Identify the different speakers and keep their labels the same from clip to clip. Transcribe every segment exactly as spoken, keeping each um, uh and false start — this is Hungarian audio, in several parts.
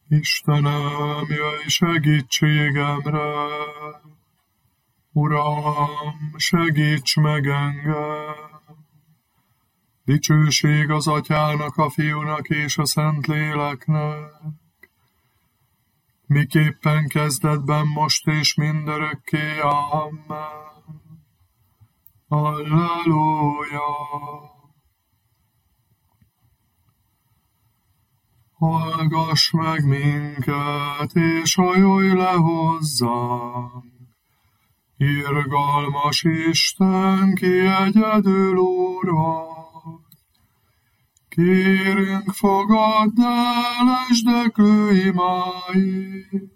Speaker 1: Istenem, jöjj segítségemre! Uram, segíts meg engem! Dicsőség az Atyának, a Fiúnak és a Szentléleknek, miképpen kezdetben, most és mindörökké. Amen. Halleluja! Hallgass meg minket, és hajolj le hozzánk. Irgalmas Isten, ki egyedül Úr vagy. Kérünk, fogadd el esdeklő imáit,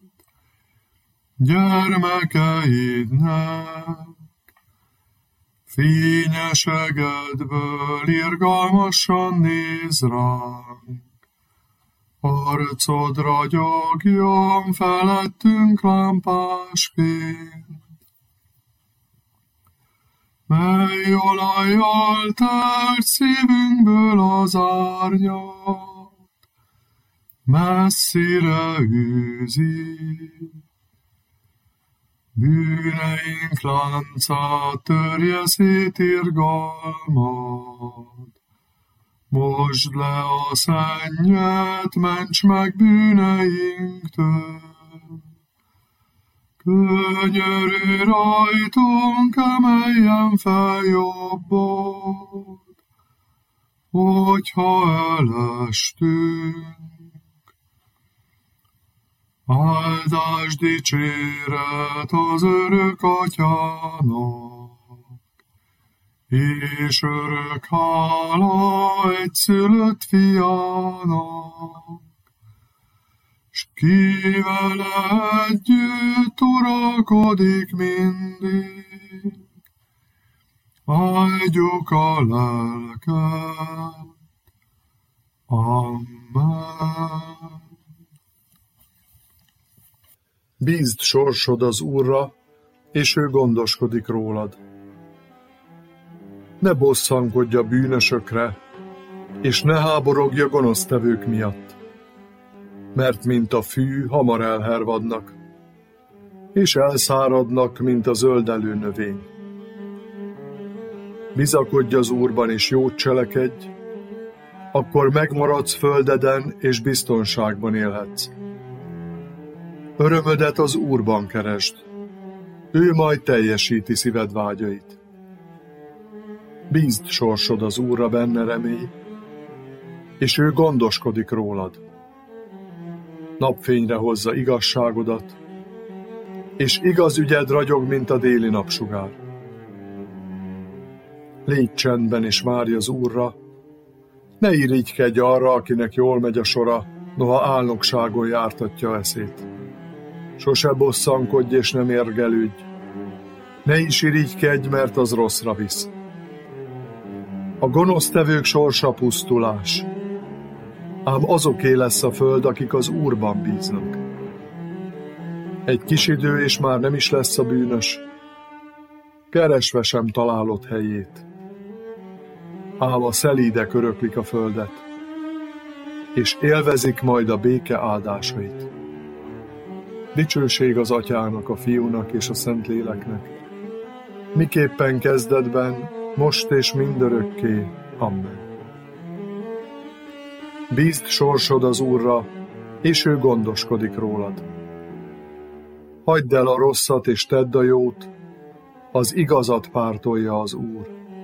Speaker 1: gyermekeidnek. Fényesegedből irgalmasan néz ránk, arcod ragyogjon felettünk lámpásként, mely olajjal telt szívünkből az árnyat, messzire űzi. Bűneink láncát törje szét irgalmad, mosd le a szennyet, ments meg bűneinktől. Könyörülj rajtunk, emeljen fel jobbod, hogyha elestünk. Áldás dicséret az örök Atyának, és örök hála egyszülött Fiának, s ki vele együtt uralkodik mindig, áldjuk a lelket. Amen.
Speaker 2: Bízd sorsod az Úrra, és ő gondoskodik rólad. Ne bosszankodj a bűnösökre, és ne háborogj a gonosztevők miatt, mert mint a fű, hamar elhervadnak, és elszáradnak, mint a zöldelő növény. Bizakodj az Úrban, és jót cselekedj, akkor megmaradsz földeden, és biztonságban élhetsz. Örömödet az Úrban keresd, ő majd teljesíti szíved vágyait. Bízd sorsod az Úrra, benne remélj, és ő gondoskodik rólad. Napfényre hozza igazságodat, és igaz ügyed ragyog, mint a déli napsugár. Légy csendben, és várj az Úrra, ne irigykedj arra, akinek jól megy a sora, noha álnokságon jártatja eszét. Sose bosszankodj, és nem érgelődj, ne is irigykedj, mert az rosszra visz. A gonosztevők sorsa pusztulás, ám azoké lesz a föld, akik az Úrban bíznak. Egy kis idő, és már nem is lesz a bűnös, keresve sem találod helyét. Ám a szelídek öröklik a földet, és élvezik majd a béke áldásait. Dicsőség az Atyának, a Fiúnak és a Szentléleknek, miképpen kezdetben, most és mindörökké. Amen. Bízd sorsod az Úrra, és ő gondoskodik rólad. Hagyd el a rosszat, és tedd a jót, az igazat pártolja az Úr.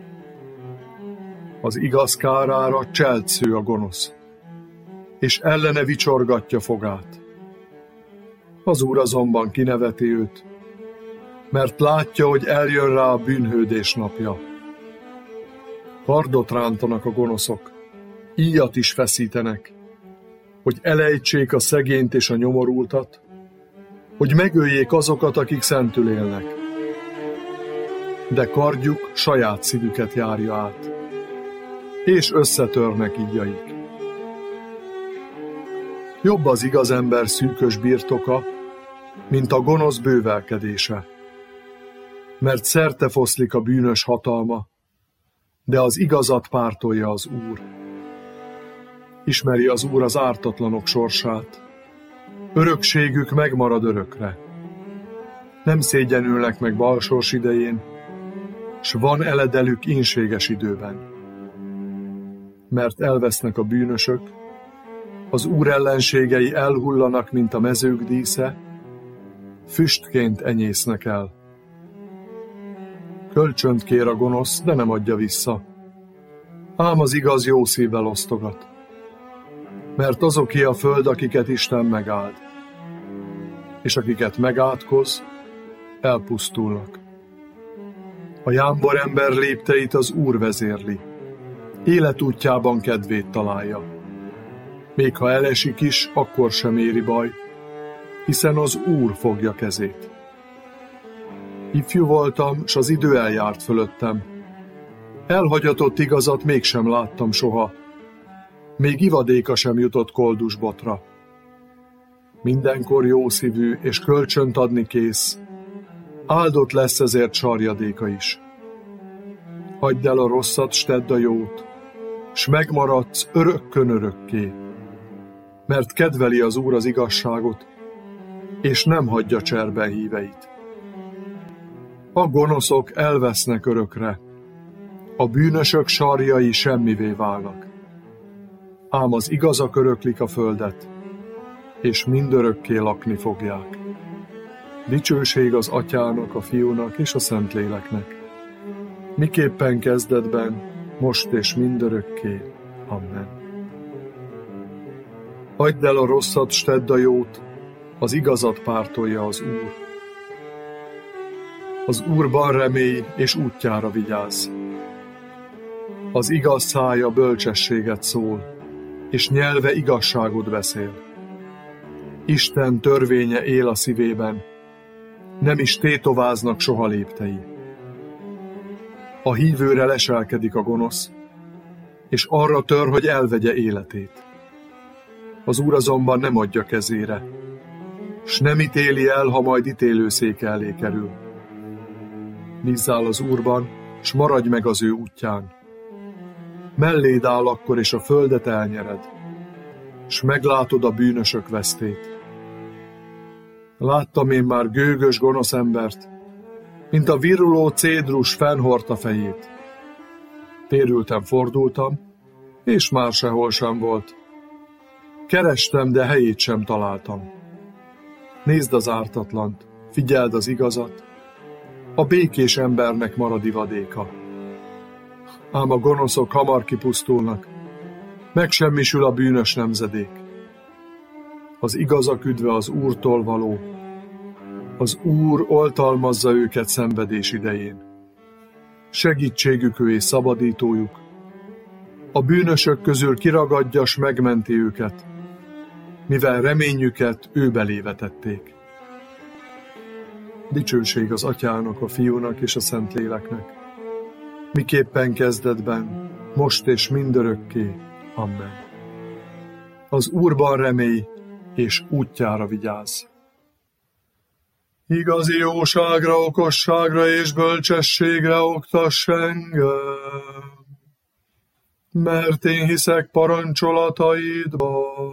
Speaker 2: Az igaz kárára cseltsző a gonosz, és ellene vicsorgatja fogát. Az Úr azonban kineveti őt, mert látja, hogy eljön rá a bűnhődés napja. Kardot rántanak a gonoszok, íjat is feszítenek, hogy elejtsék a szegényt és a nyomorultat, hogy megöljék azokat, akik szentül élnek. De kardjuk saját szívüket járja át, és összetörnek íjaik. Jobb az igaz ember szűkös birtoka, mint a gonosz bővelkedése, mert szerte foszlik a bűnös hatalma, de az igazat pártolja az Úr. Ismeri az Úr az ártatlanok sorsát, Örökségük megmarad örökre. Nem szégyenülnek meg balsors idején, s van eledelük ínséges időben. Mert elvesznek a bűnösök, az Úr ellenségei elhullanak, mint a mezők dísze, füstként enyésznek el. Kölcsönt kér a gonosz, de nem adja vissza, ám az igaz jó szívvel osztogat. Mert azoké a föld, akiket Isten megáld, és akiket megátkoz, elpusztulnak. A jámbor ember lépteit az Úr vezérli, életútjában kedvét találja. Még ha elesik is, akkor sem éri baj, hiszen az Úr fogja kezét. Ifjú voltam, s az idő eljárt fölöttem. Elhagyatott igazat mégsem láttam soha, még ivadéka sem jutott koldus botra. Mindenkor jószívű és kölcsönt adni kész, áldott lesz ezért sarjadéka is. Hagyd el a rosszat, s tedd a jót, s megmaradsz örökkön örökké, mert kedveli az Úr az igazságot, és nem hagyja cserben híveit. A gonoszok elvesznek örökre, a bűnösök sarjai semmivé válnak. Ám az igazak öröklik a földet, és mindörökké lakni fogják. Dicsőség az Atyának, a Fiúnak és a Szentléleknek, miképpen kezdetben, most és mindörökké. Amen. Hagyd el a rosszat, s tedd a jót, az igazat pártolja az Úr. Az Úrban remélj, és útjára vigyázz. Az igaz szája bölcsességet szól, és nyelve igazságot beszél. Isten törvénye él a szívében, nem is tétováznak soha léptei. A hívőre leselkedik a gonosz, és arra tör, hogy elvegye életét. Az Úr azonban nem adja kezére, s nem ítéli el, ha majd ítélőszék elé kerül. Bízzál az Úrban, s maradj meg az ő útján. Melléd áll akkor, és a földet elnyered, s meglátod a bűnösök vesztét. Láttam én már gőgös gonosz embert, mint a viruló cédrus fennhordta fejét. Térültem, fordultam, és már sehol sem volt. Kerestem, de helyét sem találtam. Nézd az ártatlant, figyeld az igazat, a békés embernek marad ivadéka. Ám a gonoszok hamar kipusztulnak, megsemmisül a bűnös nemzedék. Az igazak üdve az Úrtól való, az Úr oltalmazza őket szenvedés idején. Segítségük ő és szabadítójuk, a bűnösök közül kiragadja, s megmenti őket, mivel reményüket ő belé vetették. Dicsőség az Atyának, a Fiúnak és a Szentléleknek, miképpen kezdetben, most és mindörökké. Amen. Az Úrban remélj, és útjára vigyázz. Igazi jóságra, okosságra és bölcsességre oktass engem, mert én hiszek parancsolataidban.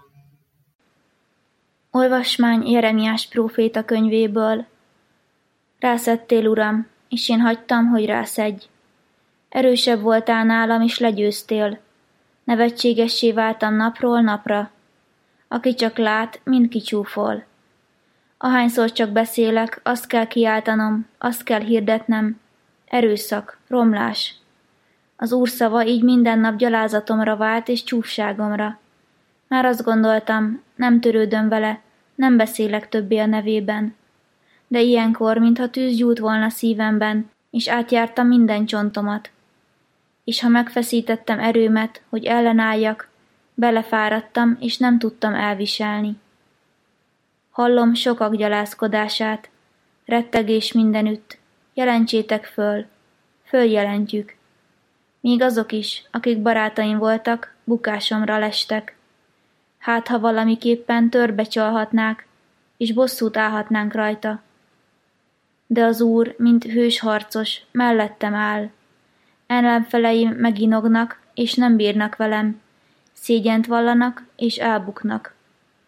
Speaker 3: Olvasmány Jeremiás próféta könyvéből. Rászettél, Uram, és én hagytam, hogy rászedj. Erősebb voltál nálam, és legyőztél. Nevetségessé váltam napról napra. Aki csak lát, mind kicsúfol. Ahányszor csak beszélek, azt kell kiáltanom, azt kell hirdetnem. Erőszak, romlás. Az Úr szava így minden nap gyalázatomra vált és csúfságomra. Már azt gondoltam, nem törődöm vele, nem beszélek többé a nevében. De ilyenkor, mintha tűz gyújt volna szívemben, és átjártam minden csontomat. És ha megfeszítettem erőmet, hogy ellenálljak, belefáradtam, és nem tudtam elviselni. Hallom sokak gyalázkodását, rettegés mindenütt, jelentsétek föl, följelentjük. Míg azok is, akik barátaim voltak, bukásomra lestek. Hát, ha valamiképpen törbe csalhatnák, és bosszút állhatnánk rajta. De az Úr, mint hős harcos, mellettem áll. Ellenfeleim meginognak, és nem bírnak velem, szégyent vallanak, és elbuknak.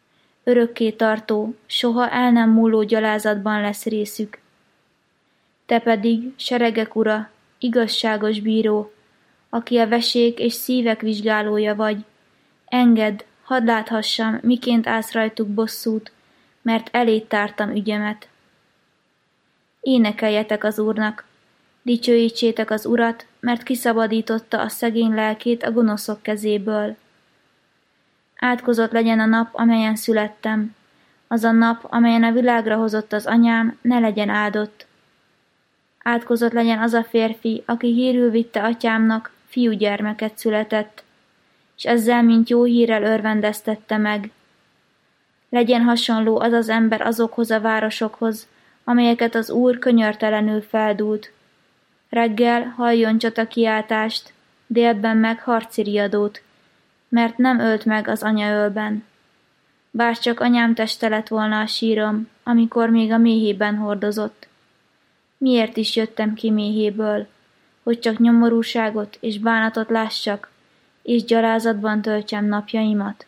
Speaker 3: örökké tartó, soha el nem múló gyalázatban lesz részük. Te pedig, seregek ura, igazságos bíró, aki a vesék és szívek vizsgálója vagy, engedd, hadd láthassam, miként állsz rajtuk bosszút, mert eléd tártam ügyemet. Énekeljetek az Úrnak, dicsőítsétek az Urat, mert kiszabadította a szegény lelkét a gonoszok kezéből. Átkozott legyen a nap, amelyen születtem, az a nap, amelyen a világra hozott az anyám, ne legyen áldott. Átkozott legyen az a férfi, aki hírül vitte atyámnak, fiúgyermeket született, és ezzel mint jó hírrel örvendeztette meg. Legyen hasonló az az ember azokhoz a városokhoz, amelyeket az Úr könyörtelenül feldúlt. Reggel halljon csatakiáltást, délben meg harci riadót, mert nem ölt meg az anyaölben. Bárcsak anyám teste lett volna a sírom, amikor még a méhében hordozott. Miért is jöttem ki méhéből, hogy csak nyomorúságot és bánatot lássak, és gyalázatban töltsem napjaimat?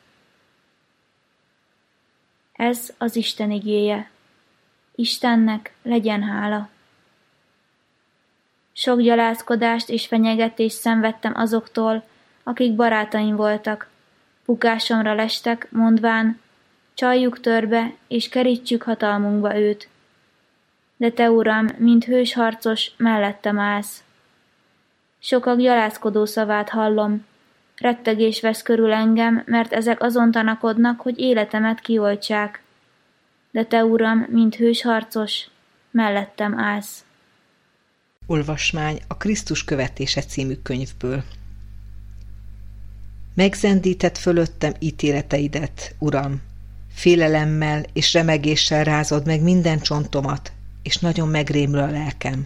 Speaker 3: Ez az Isten igéje. Istennek legyen hála. Sok gyalázkodást és fenyegetést szenvedtem azoktól, akik barátaim voltak. Bukásomra lestek, mondván, csaljuk törbe, és kerítsük hatalmunkba őt. De te, Uram, mint hős harcos, mellettem állsz. Sokak gyalázkodó szavát hallom. Rettegés vesz körül engem, mert ezek azon tanakodnak, hogy életemet kioltsák. De te, Uram, mint hős harcos, mellettem állsz.
Speaker 4: Olvasmány a Krisztus követése című könyvből. Megzendített fölöttem ítéleteidet, Uram, félelemmel és remegéssel rázod meg minden csontomat, és nagyon megrémül a lelkem.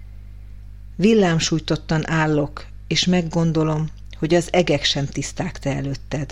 Speaker 4: Villámsújtottan állok, és meggondolom, hogy az egek sem tiszták te előtted.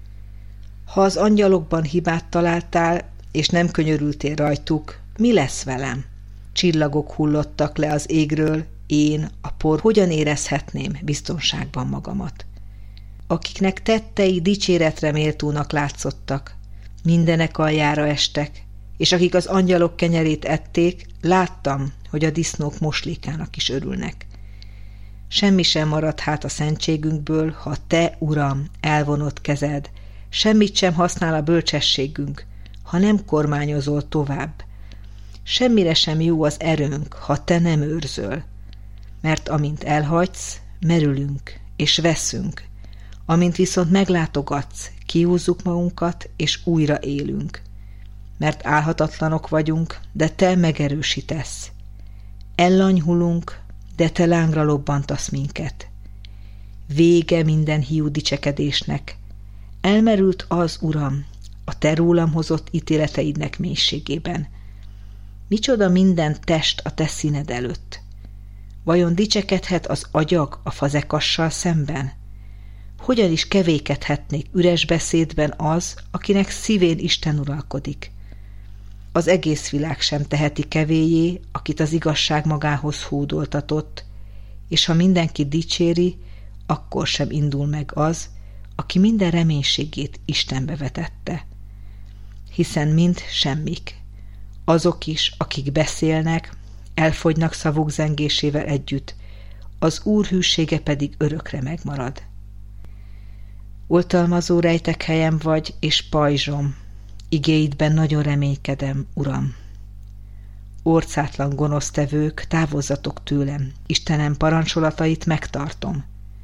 Speaker 4: Ha az angyalokban hibát találtál, és nem könyörültél rajtuk, mi lesz velem? Csillagok hullottak le az égről, én, a por, hogyan érezhetném biztonságban magamat? Akiknek tettei dicséretre méltónak látszottak, mindenek aljára estek, és akik az angyalok kenyerét ették, láttam, hogy a disznók moslékának is örülnek. Semmi sem marad hát a szentségünkből, ha te, Uram, elvonott kezed, semmit sem használ a bölcsességünk, ha nem kormányozol tovább. Semmire sem jó az erőnk, ha te nem őrzöl, mert amint elhagysz, merülünk és veszünk, amint viszont meglátogatsz, kihúzzuk magunkat és újra élünk. Mert álhatatlanok vagyunk, de te megerősítesz. Ellanyhulunk, de te lángra lobbantasz minket. Vége minden hiú dicsekedésnek. Elmerült az, Uram, a te rólam hozott ítéleteidnek mélységében. Micsoda minden test a te színed előtt? Vajon dicsekedhet az agyag a fazekassal szemben? Hogyan is kevékedhetnék üres beszédben az, akinek szívén Isten uralkodik? Az egész világ sem teheti kevélyé, akit az igazság magához hódoltatott, és ha mindenki dicséri, akkor sem indul meg az, aki minden reménységét Istenbe vetette. Hiszen mind semmik. Azok is, akik beszélnek, elfogynak szavuk zengésével együtt, az Úr hűsége pedig örökre megmarad. Oltalmazó rejtek helyem vagy, és pajzsom, igéidben nagyon reménykedem, Uram. Orcátlan gonosztevők, távozzatok tőlem, Istenem parancsolatait megtartom.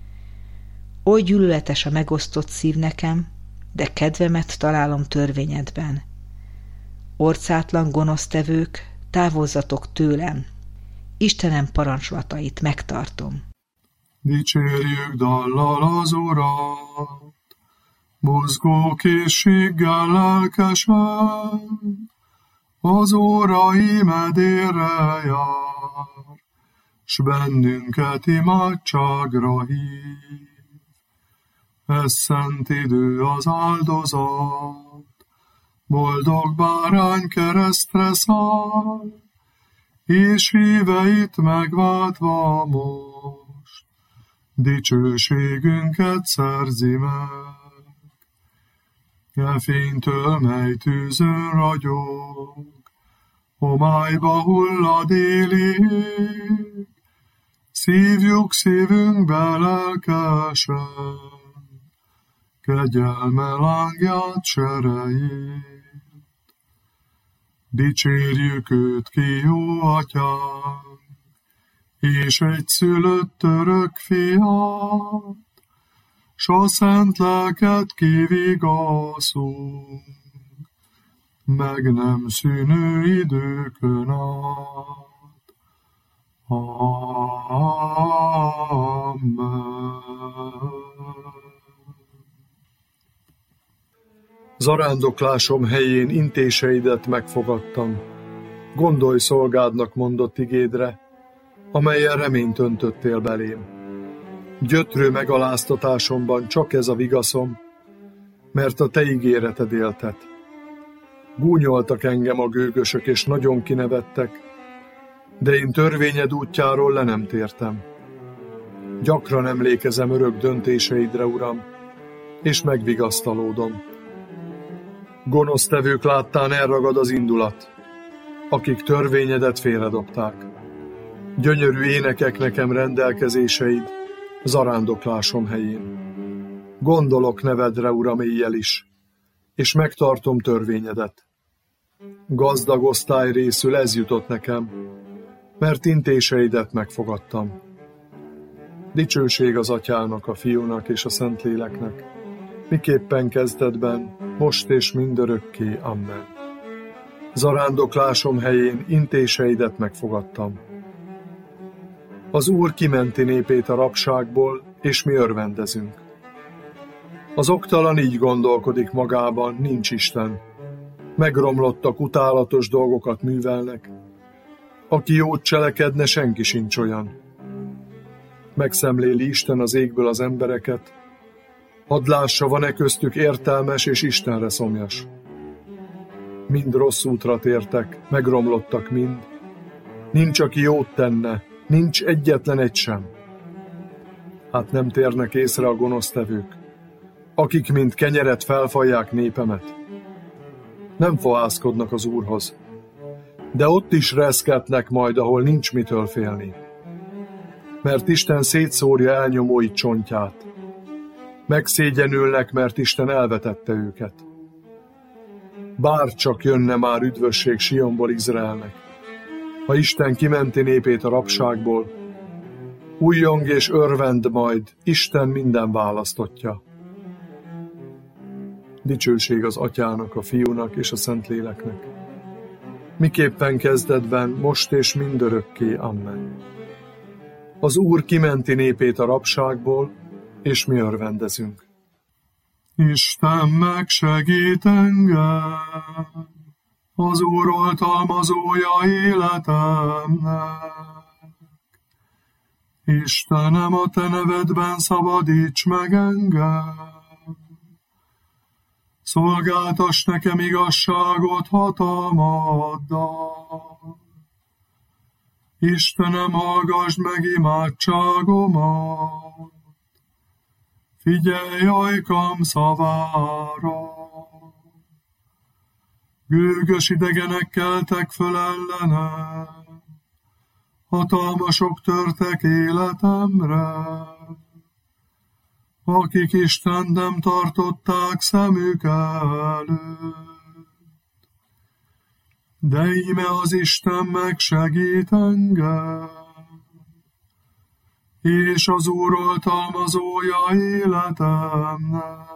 Speaker 4: Oly gyűlöletes a megosztott szív nekem, de kedvemet találom törvényedben. Orcátlan gonosztevők, távozzatok tőlem, Istenem parancsolatait megtartom.
Speaker 1: Dicsérjük dallal az Urat, mozgó készséggel lelkesen, az óra imedére jár, s bennünket imádságra hív. Ez szent idő az áldozat, boldog bárány keresztre száll, és híveit megváltva most, dicsőségünket szerzi meg. E fénytől, mely tűzön ragyog, homályba hull a déli ég, szívjuk szívünkbe lelkesen, kegyelme lángját serejét. Dicsérjük őt ki, jó atyánk, és egy szülött örök fiát, s a szent lelket kivigaszunk, meg nem szűnő időkön át. Amen.
Speaker 2: Zarándoklásom helyén intéseidet megfogadtam. Gondolj szolgádnak mondott igédre, amelyen reményt öntöttél belém. Gyötrő megaláztatásomban csak ez a vigaszom, mert a te ígéreted éltet. Gúnyoltak engem a gőgösök, és nagyon kinevettek, de én törvényed útjáról le nem tértem. Gyakran emlékezem örök döntéseidre, Uram, és megvigasztalódom. Gonosztevők láttán elragad az indulat, akik törvényedet félredobták. Gyönyörű énekek nekem rendelkezéseid, zarándoklásom helyén. Gondolok nevedre, Uram, éjjel is, és megtartom törvényedet. Gazdag osztály részül ez jutott nekem, mert intéseidet megfogadtam. Dicsőség az Atyának, a Fiúnak és a Szentléleknek, miképpen kezdetben, most és mindörökké. Amen. Zarándoklásom helyén intéseidet megfogadtam. Az Úr kimenti népét a rabságból, és mi örvendezünk. Az oktalan így gondolkodik magában, nincs Isten. Megromlottak, utálatos dolgokat művelnek. Aki jót cselekedne, senki sincs olyan. Megszemléli Isten az égből az embereket, hadd lássa, van-e köztük értelmes és Istenre szomjas. Mind rossz útra tértek, megromlottak mind. Nincs, aki jót tenne, nincs egyetlen egy sem. Hát nem térnek észre a gonosztevők, akik mint kenyeret felfalják népemet. Nem fohászkodnak az Úrhoz, de ott is reszketnek majd, ahol nincs mitől félni. Mert Isten szétszórja elnyomói csontját. Megszégyenülnek, mert Isten elvetette őket. Bár csak jönne már üdvösség Sionból Izraelnek, ha Isten kimenti népét a rabságból, újjong és örvend majd, Isten minden választottja. Dicsőség az Atyának, a Fiúnak és a Szentléleknek, miképpen kezdetben, most és mindörökké. Amen. Az Úr kimenti népét a rabságból, és mi örvendezünk.
Speaker 1: Isten megsegít engem, az Úr oltalmazója életemnek. Istenem, a te nevedben szabadíts meg engem. Szolgáltass nekem igazságot hatalmaddal. Istenem, hallgassd meg imádságomat. Figyelj ajkam szavára. Gőgös idegenek keltek föl ellenem, hatalmasok törtek életemre, akik Istent nem tartották szemük előtt. De íme az Isten megsegít engem, és az Úr oltalmazója életemnek.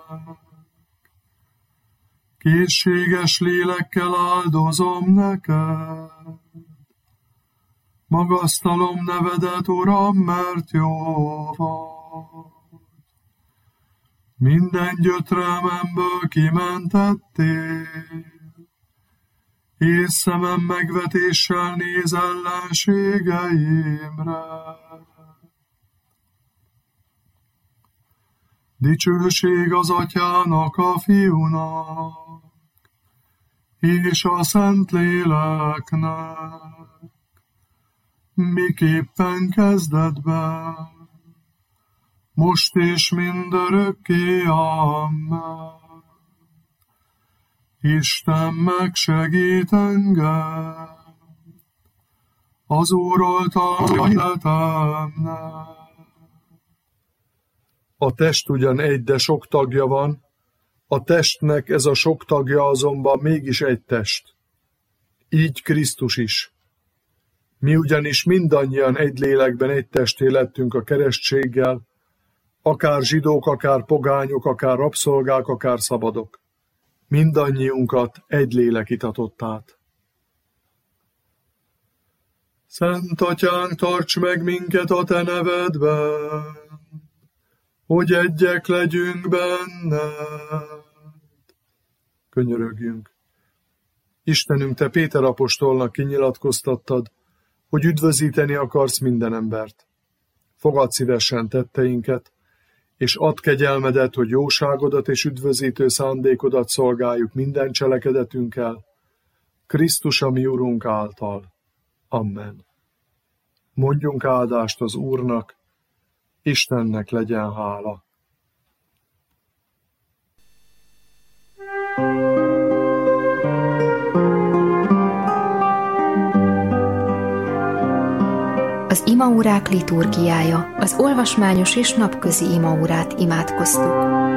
Speaker 1: Készséges lélekkel áldozom neked, magasztalom nevedet, Uram, mert jó vagy. Minden gyötrelmemből kimentettél, és szemem megvetéssel néz ellenségeimre. Dicsőség az Atyának, a Fiúnak, és a Szentléleknek, miképpen kezdetben, most és mindörökké. Amen. Isten megsegít engem, az Úr oltalma életemnek.
Speaker 2: A test ugyan egy, de sok tagja van, a testnek ez a sok tagja azonban mégis egy test. Így Krisztus is. Mi ugyanis mindannyian egy lélekben egy testé lettünk a keresztséggel, akár zsidók, akár pogányok, akár rabszolgák, akár szabadok. Mindannyiunkat egy lélek itatott át.
Speaker 1: Szent Atyánk, tarts meg minket a Te nevedben, hogy egyek legyünk benned.
Speaker 2: Könyörögjünk. Istenünk, Te Péter apostolnak kinyilatkoztattad, hogy üdvözíteni akarsz minden embert. Fogadd szívesen tetteinket, és add kegyelmedet, hogy jóságodat és üdvözítő szándékodat szolgáljuk minden cselekedetünkkel, Krisztus a mi Urunk által. Amen. Mondjunk áldást az Úrnak, Istennek legyen hála.
Speaker 5: Az imaórák liturgiája, az olvasmányos és napközi imaórát imádkoztuk.